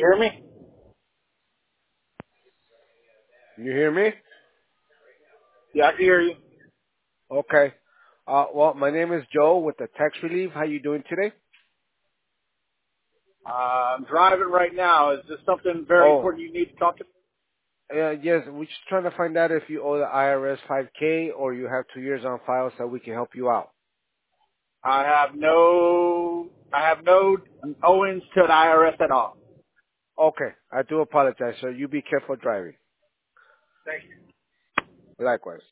hear me? You hear me? Yeah, I can hear you. Okay. Well, my name is Joe with the Tax Relief. How you doing today? I'm driving right now. Is this something very Oh, important you need to talk to? yes. We're just trying to find out if you owe the IRS 5K or you have 2 years on file so we can help you out. I have no owings to the IRS at all. Okay. I do apologize, sir. You be careful driving. Thank you. Likewise.